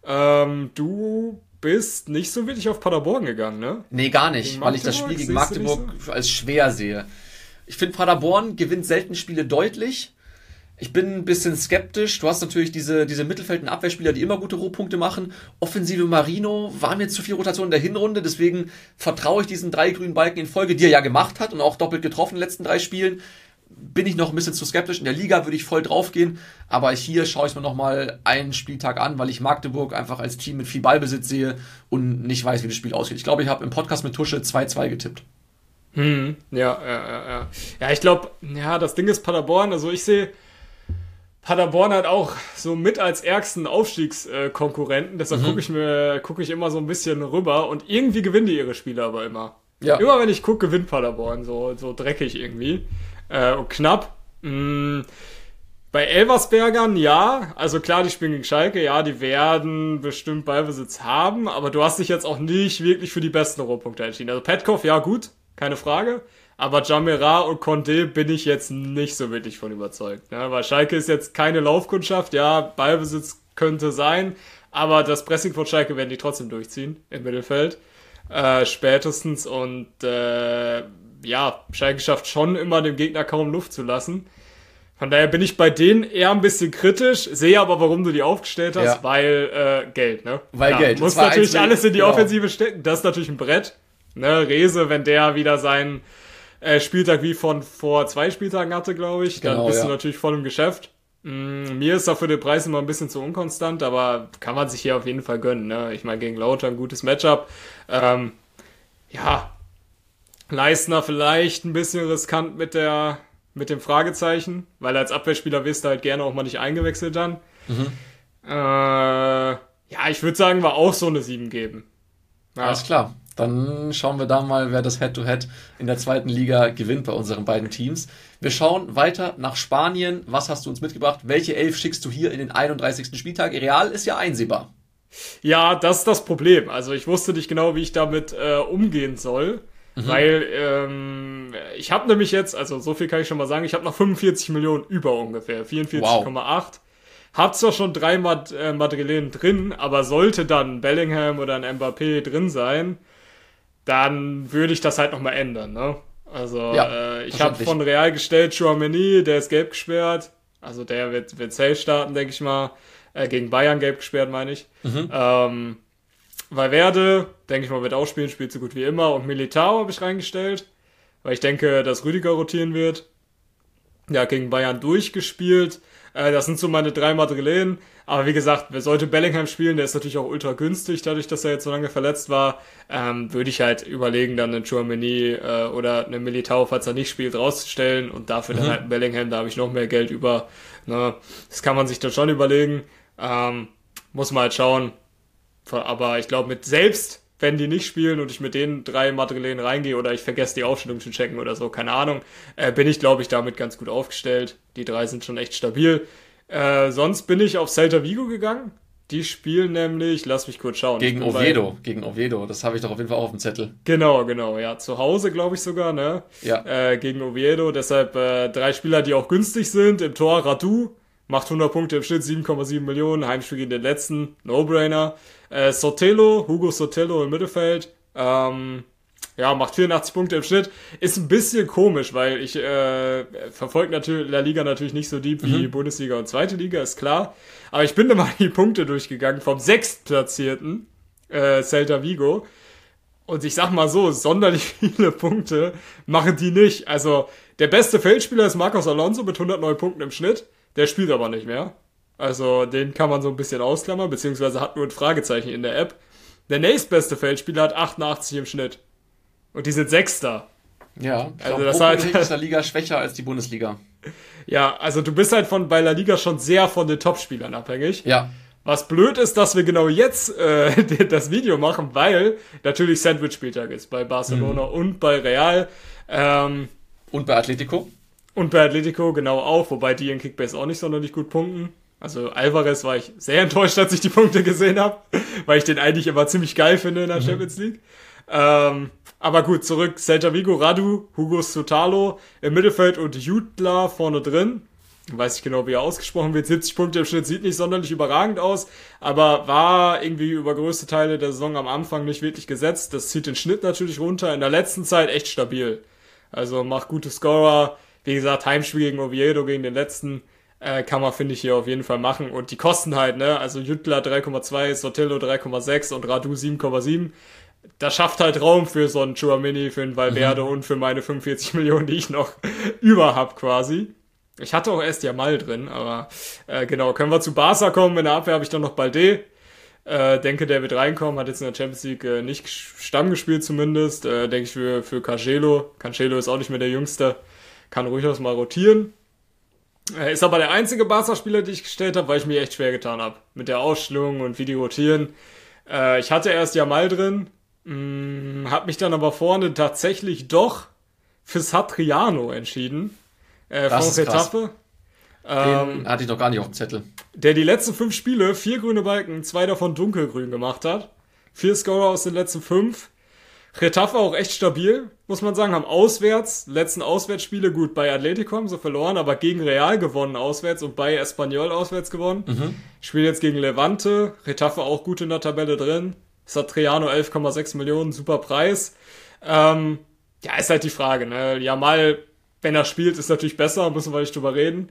Du bist nicht so wirklich auf Paderborn gegangen, ne? Nee, gar nicht, weil ich das Spiel gegen Magdeburg als schwer sehe. Ich finde, Paderborn gewinnt selten Spiele deutlich. Ich bin ein bisschen skeptisch. Du hast natürlich diese Mittelfeld- und Abwehrspieler, die immer gute Rohpunkte machen. Offensive Marino war mir zu viel Rotation in der Hinrunde, deswegen vertraue ich diesen 3 grünen Balken in Folge, die er ja gemacht hat und auch doppelt getroffen in den letzten 3 Spielen. Bin ich noch ein bisschen zu skeptisch. In der Liga würde ich voll drauf gehen, aber hier schaue ich mir nochmal einen Spieltag an, weil ich Magdeburg einfach als Team mit viel Ballbesitz sehe und nicht weiß, wie das Spiel ausgeht. Ich glaube, ich habe im Podcast mit Tusche 2-2 getippt. Ja, ich glaube, das Ding ist Paderborn, also ich sehe Paderborn hat auch so mit als ärgsten Aufstiegskonkurrenten, deshalb gucke ich immer so ein bisschen rüber und irgendwie gewinnen die ihre Spiele aber immer. Ja. Immer wenn ich gucke, gewinnt Paderborn, so dreckig irgendwie. Und knapp. Bei Elversbergern, ja, also klar, die spielen gegen Schalke, ja, die werden bestimmt Ballbesitz haben, aber du hast dich jetzt auch nicht wirklich für die besten Rohpunkte entschieden. Also Petkov, ja gut, keine Frage, aber Jamera und Condé bin ich jetzt nicht so wirklich von überzeugt, ne? Weil Schalke ist jetzt keine Laufkundschaft, ja, Ballbesitz könnte sein, aber das Pressing von Schalke werden die trotzdem durchziehen im Mittelfeld, spätestens, und Schalke schafft schon immer dem Gegner kaum Luft zu lassen. Von daher bin ich bei denen eher ein bisschen kritisch, sehe aber, warum du die aufgestellt hast, weil Geld, ne? Weil Geld. Muss natürlich alles in die Offensive stecken, das ist natürlich ein Brett. Ne? Rehse, wenn der wieder sein Spieltag wie von vor 2 Spieltagen hatte, glaube ich. Dann Genau, bist du ja. natürlich voll im Geschäft. Mir ist dafür der Preis immer ein bisschen zu unkonstant, aber kann man sich hier auf jeden Fall gönnen. Ne? Ich meine, gegen Lauter ein gutes Matchup. Ja, Leistner vielleicht ein bisschen riskant mit dem Fragezeichen, weil als Abwehrspieler wirst du halt gerne auch mal nicht eingewechselt dann. Ja, ich würde sagen, war auch so eine 7 geben. Ja. Alles klar. Dann schauen wir da mal, wer das Head-to-Head in der zweiten Liga gewinnt bei unseren beiden Teams. Wir schauen weiter nach Spanien. Was hast du uns mitgebracht? Welche 11 schickst du hier in den 31. Spieltag? Real ist ja einsehbar. Ja, das ist das Problem. Also ich wusste nicht genau, wie ich damit umgehen soll. Weil ich habe nämlich jetzt, also so viel kann ich schon mal sagen, ich habe noch 45 Millionen über ungefähr, 44,8. Hab zwar schon 3 Madrilenen drin, aber sollte dann Bellingham oder ein Mbappé drin sein, dann würde ich das halt nochmal ändern, ne? Also Ja, ich habe von Real gestellt, Tchouaméni, der ist gelb gesperrt, also der wird safe starten, denke ich mal. Gegen Bayern gelb gesperrt, meine ich. Valverde, denke ich mal, wird auch spielen, spielt so gut wie immer. Und Militao habe ich reingestellt, weil ich denke, dass Rüdiger rotieren wird. Ja, gegen Bayern durchgespielt. Das sind so meine 3 Madrilenen. Aber wie gesagt, wer sollte Bellingham spielen, der ist natürlich auch ultra günstig, dadurch, dass er jetzt so lange verletzt war. Würde ich halt überlegen, dann einen Tchouaméni oder einen Militao, falls er nicht spielt, rauszustellen. Und dafür dann halt einen Bellingham, da habe ich noch mehr Geld über. Ne? Das kann man sich dann schon überlegen. Muss man halt schauen. Aber ich glaube, selbst wenn die nicht spielen und ich mit den 3 Madrilenen reingehe oder ich vergesse die Aufstellung zu checken oder so, keine Ahnung, bin ich, glaube ich, damit ganz gut aufgestellt. Die 3 sind schon echt stabil. Sonst bin ich auf Celta Vigo gegangen. Die spielen nämlich, lass mich kurz schauen. Gegen Oviedo, das habe ich doch auf jeden Fall auch auf dem Zettel. Genau, ja. Zu Hause, glaube ich sogar, ne? Ja. Gegen Oviedo, deshalb 3 Spieler, die auch günstig sind. Im Tor Radu, macht 100 Punkte im Schnitt, 7,7 Millionen, Heimspiel gegen den letzten, No-Brainer. Hugo Sotelo im Mittelfeld, macht 84 Punkte im Schnitt. Ist ein bisschen komisch, weil ich verfolge natürlich La Liga natürlich nicht so deep wie Bundesliga und Zweite Liga, ist klar. Aber ich bin da mal die Punkte durchgegangen vom 6. Celta Vigo. Und ich sag mal so, sonderlich viele Punkte machen die nicht. Also der beste Feldspieler ist Marcos Alonso mit 109 Punkten im Schnitt. Der spielt aber nicht mehr. Also den kann man so ein bisschen ausklammern, beziehungsweise hat nur ein Fragezeichen in der App. Der nächstbeste Feldspieler hat 88 im Schnitt. Und die sind Sechster. Ja, ich Also glaube, das halt ist der Liga schwächer als die Bundesliga. Ja, also du bist halt bei La Liga schon sehr von den Topspielern abhängig. Ja. Was blöd ist, dass wir genau jetzt das Video machen, weil natürlich Sandwich-Spieltag ist bei Barcelona und bei Real. Und bei Atletico? Und bei Atletico genau auch, wobei die in Kickbase auch nicht sonderlich gut punkten. Also Alvarez war ich sehr enttäuscht, als ich die Punkte gesehen habe, weil ich den eigentlich immer ziemlich geil finde in der Champions League. Aber gut, zurück. Celta Vigo, Radu, Hugo Sotalo im Mittelfeld und Jutla vorne drin. Weiß ich genau, wie er ausgesprochen wird. 70 Punkte im Schnitt, sieht nicht sonderlich überragend aus, aber war irgendwie über größte Teile der Saison am Anfang nicht wirklich gesetzt. Das zieht den Schnitt natürlich runter. In der letzten Zeit echt stabil. Also macht gute Scorer. Wie gesagt, Heimspiel gegen Oviedo, gegen den letzten, kann man, finde ich, hier auf jeden Fall machen. Und die Kosten halt, ne? Also Jutla 3,2, Sotelo 3,6 und Radu 7,7. Das schafft halt Raum für so einen Tchouaméni, für einen Valverde und für meine 45 Millionen, die ich noch über hab quasi. Ich hatte auch erst Yamal drin, aber genau, können wir zu Barca kommen. In der Abwehr habe ich dann noch Balde. Denke, der wird reinkommen, hat jetzt in der Champions League nicht Stamm gespielt zumindest. Denke ich für Cancelo. Cancelo ist auch nicht mehr der Jüngste. Kann durchaus mal rotieren. Ist aber der einzige Barca-Spieler, den ich gestellt habe, weil ich mir echt schwer getan habe. Mit der Ausstellung und wie die rotieren. Ich hatte erst Yamal drin. Hab mich dann aber vorne tatsächlich doch für Satriano entschieden. Von Getafe. Den hatte ich noch gar nicht auf dem Zettel. Der die letzten 5 Spiele 4 grüne Balken, 2 davon dunkelgrün gemacht hat. 4 Scorer aus den letzten 5. Getafe auch echt stabil, muss man sagen, haben letzten Auswärtsspiele gut bei Atletico haben sie verloren, aber gegen Real gewonnen auswärts und bei Espanyol auswärts gewonnen. Spielen jetzt gegen Levante, Getafe auch gut in der Tabelle drin. Satriano 11,6 Millionen, super Preis. Ist halt die Frage, ne? Yamal, wenn er spielt, ist natürlich besser, müssen wir nicht drüber reden.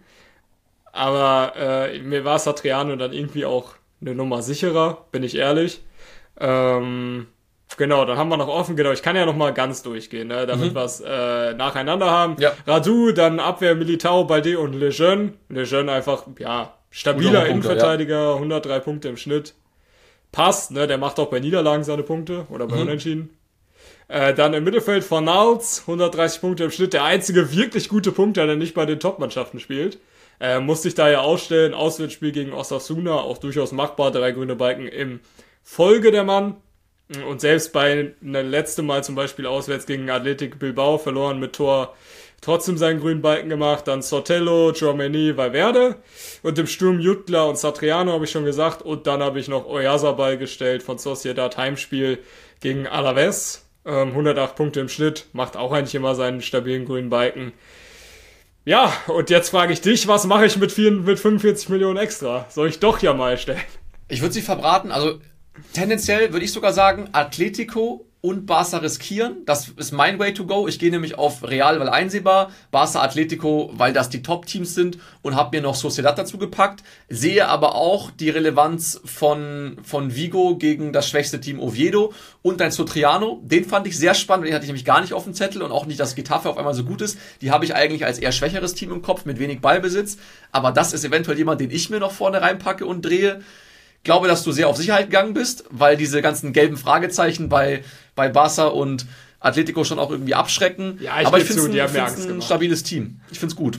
Aber mir war Satriano dann irgendwie auch eine Nummer sicherer, bin ich ehrlich. Genau, dann haben wir noch offen, genau, ich kann ja noch mal ganz durchgehen, ne, damit wir es nacheinander haben. Ja. Radu, dann Abwehr, Militao, Balde und Lejeune. Lejeune einfach, ja, stabiler Innenverteidiger, 103 Punkte im Schnitt. Passt, ne, der macht auch bei Niederlagen seine Punkte oder bei Unentschieden. Dann im Mittelfeld Fornals, 130 Punkte im Schnitt, der einzige wirklich gute Punkt, der nicht bei den Top-Mannschaften spielt. Musste sich da ja ausstellen, Auswärtsspiel gegen Osasuna, auch durchaus machbar, 3 grüne Balken im Folge der Mann. Und selbst bei letztem Mal zum Beispiel auswärts gegen Athletic Bilbao verloren mit Tor, trotzdem seinen grünen Balken gemacht. Dann Sotelo, Tchouaméni, Valverde. Und im Sturm Jutla und Satriano habe ich schon gesagt. Und dann habe ich noch Oyarzabal gestellt von Sociedad, Heimspiel gegen Alaves. 108 Punkte im Schnitt, macht auch eigentlich immer seinen stabilen grünen Balken. Ja, und jetzt frage ich dich, was mache ich mit 45 Millionen extra? Soll ich doch ja mal stellen? Ich würde sie verbraten, also tendenziell würde ich sogar sagen, Atletico und Barca riskieren. Das ist mein Way to go. Ich gehe nämlich auf Real, weil einsehbar, Barca, Atletico, weil das die Top-Teams sind und habe mir noch Sociedad dazu gepackt. Sehe aber auch die Relevanz von Vigo gegen das schwächste Team Oviedo und ein Sotriano. Den fand ich sehr spannend, den hatte ich nämlich gar nicht auf dem Zettel und auch nicht, dass Getafe auf einmal so gut ist. Die habe ich eigentlich als eher schwächeres Team im Kopf mit wenig Ballbesitz. Aber das ist eventuell jemand, den ich mir noch vorne reinpacke und drehe. Glaube, dass du sehr auf Sicherheit gegangen bist, weil diese ganzen gelben Fragezeichen bei Barca und Atletico schon auch irgendwie abschrecken. Ja, aber ich finde es ein stabiles Team. Ich finde es gut.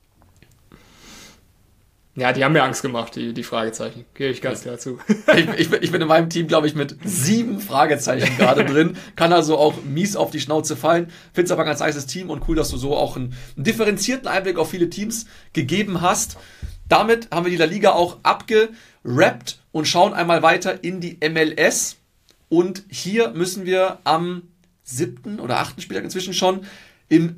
Ja, die haben mir Angst gemacht, die Fragezeichen. Gehe ich ganz klar zu. Ich bin in meinem Team, glaube ich, mit 7 Fragezeichen gerade drin. Kann also auch mies auf die Schnauze fallen. Finde es aber ein ganz nices Team und cool, dass du so auch einen differenzierten Einblick auf viele Teams gegeben hast. Damit haben wir die La Liga auch abgerappt und schauen einmal weiter in die MLS. Und hier müssen wir am 7. oder 8. Spieltag inzwischen schon im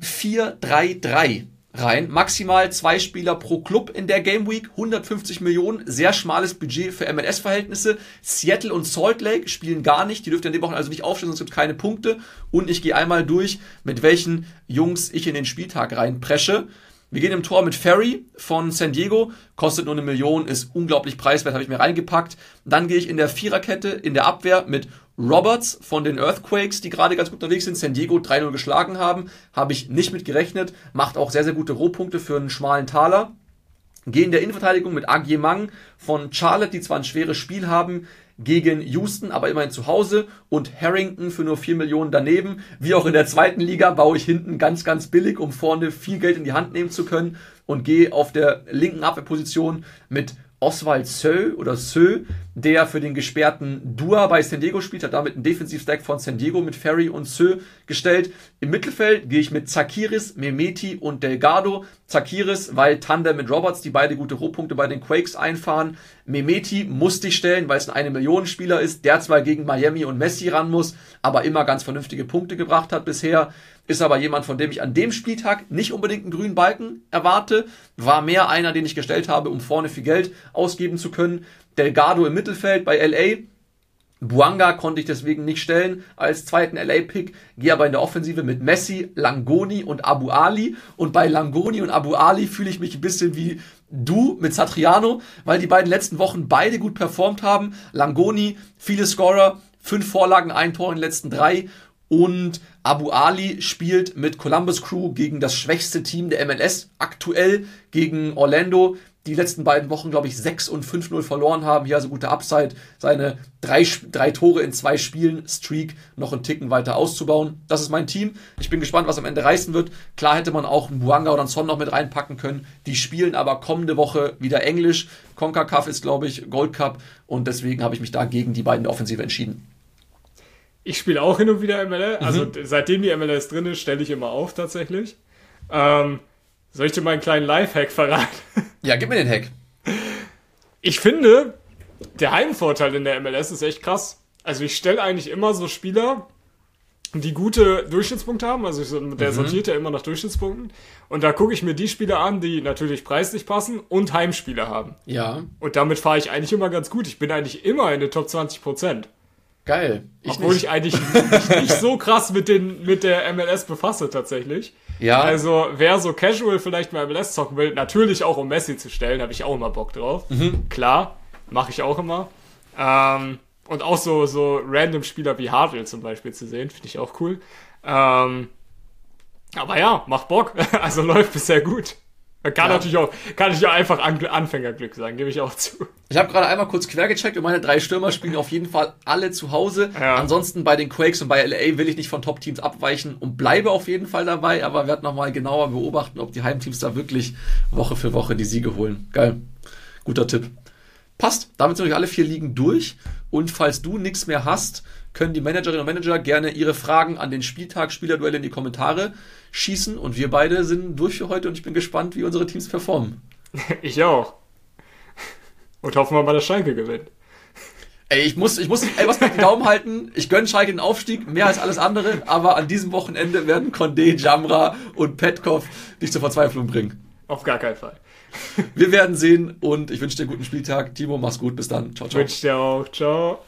4-3-3 rein. Maximal 2 Spieler pro Club in der Game Week, 150 Millionen, sehr schmales Budget für MLS-Verhältnisse. Seattle und Salt Lake spielen gar nicht, die dürft ihr in den Wochen also nicht aufstellen, sonst gibt es keine Punkte. Und ich gehe einmal durch, mit welchen Jungs ich in den Spieltag reinpresche. Wir gehen im Tor mit Ferry von San Diego, kostet nur 1 Million, ist unglaublich preiswert, habe ich mir reingepackt. Dann gehe ich in der Viererkette in der Abwehr mit Roberts von den Earthquakes, die gerade ganz gut unterwegs sind, San Diego 3-0 geschlagen haben, habe ich nicht mit gerechnet, macht auch sehr, sehr gute Rohpunkte für einen schmalen Taler. Gehe in der Innenverteidigung mit Agyemang von Charlotte, die zwar ein schweres Spiel haben, gegen Houston, aber immerhin zu Hause, und Harrington für nur 4 Millionen daneben. Wie auch in der zweiten Liga baue ich hinten ganz, ganz billig, um vorne viel Geld in die Hand nehmen zu können, und gehe auf der linken Abwehrposition mit Oswald Sö, der für den gesperrten Dua bei San Diego spielt, hat damit einen Defensivstack von San Diego mit Ferry und Sö gestellt. Im Mittelfeld gehe ich mit Zakiris, Mehmeti und Delgado. Zakiris, weil Tandem mit Roberts, die beide gute Rohpunkte bei den Quakes einfahren. Mehmeti musste ich stellen, weil es ein 1-Millionen-Spieler ist, der zwar gegen Miami und Messi ran muss, aber immer ganz vernünftige Punkte gebracht hat bisher. Ist aber jemand, von dem ich an dem Spieltag nicht unbedingt einen grünen Balken erwarte. War mehr einer, den ich gestellt habe, um vorne viel Geld ausgeben zu können. Delgado im Mittelfeld bei LA. Bouanga konnte ich deswegen nicht stellen als zweiten LA-Pick. Gehe aber in der Offensive mit Messi, Langoni und Abu Ali. Und bei Langoni und Abu Ali fühle ich mich ein bisschen wie du mit Satriano, weil die beiden letzten Wochen beide gut performt haben. Langoni, viele Scorer, 5 Vorlagen, 1 Tor in den letzten 3. Und Abu Ali spielt mit Columbus Crew gegen das schwächste Team der MLS aktuell, gegen Orlando, die letzten beiden Wochen, glaube ich, 6 und 5-0 verloren haben. Hier also gute Upside, seine 3 Tore in 2 Spielen Streak noch einen Ticken weiter auszubauen. Das ist mein Team. Ich bin gespannt, was am Ende reißen wird. Klar hätte man auch einen Bouanga oder einen Son noch mit reinpacken können. Die spielen aber kommende Woche wieder Englisch. CONCACAF ist, glaube ich, Gold Cup, und deswegen habe ich mich da gegen die beiden der Offensive entschieden. Ich spiele auch hin und wieder MLS. Also seitdem die MLS drin ist, stelle ich immer auf tatsächlich. Soll ich dir mal einen kleinen Lifehack verraten? Ja, gib mir den Hack. Ich finde, der Heimvorteil in der MLS ist echt krass. Also ich stelle eigentlich immer so Spieler, die gute Durchschnittspunkte haben. Also der sortiert ja immer nach Durchschnittspunkten. Und da gucke ich mir die Spieler an, die natürlich preislich passen und Heimspieler haben. Ja. Und damit fahre ich eigentlich immer ganz gut. Ich bin eigentlich immer in den Top 20%. Geil. Obwohl ich eigentlich nicht so krass mit der MLS befasse tatsächlich. Ja. Also wer so casual vielleicht mal MLS zocken will, natürlich auch um Messi zu stellen, habe ich auch immer Bock drauf. Klar, mache ich auch immer. Und auch so random Spieler wie Hartl zum Beispiel zu sehen, finde ich auch cool. Aber ja, macht Bock. Also läuft bisher gut. Kann natürlich auch einfach Anfängerglück sein, gebe ich auch zu. Ich habe gerade einmal kurz quer gecheckt und meine 3 Stürmer spielen auf jeden Fall alle zu Hause. Ja. Ansonsten bei den Quakes und bei LA will ich nicht von Top-Teams abweichen und bleibe auf jeden Fall dabei, aber werde nochmal genauer beobachten, ob die Heimteams da wirklich Woche für Woche die Siege holen. Geil. Guter Tipp. Passt. Damit sind wir alle 4 Ligen durch. Und falls du nichts mehr hast, können die Managerinnen und Manager gerne ihre Fragen an den Spieltag Spielerduelle in die Kommentare schießen. Und wir beide sind durch für heute und ich bin gespannt, wie unsere Teams performen. Ich auch. Und hoffen wir mal, dass Schalke gewinnt. Ey, ich muss was mit den Daumen halten. Ich gönne Schalke den Aufstieg, mehr als alles andere. Aber an diesem Wochenende werden Condé, Jamra und Petkov dich zur Verzweiflung bringen. Auf gar keinen Fall. Wir werden sehen und ich wünsche dir einen guten Spieltag. Timo, mach's gut. Bis dann. Ciao, ciao. Wünsche dir auch. Ciao.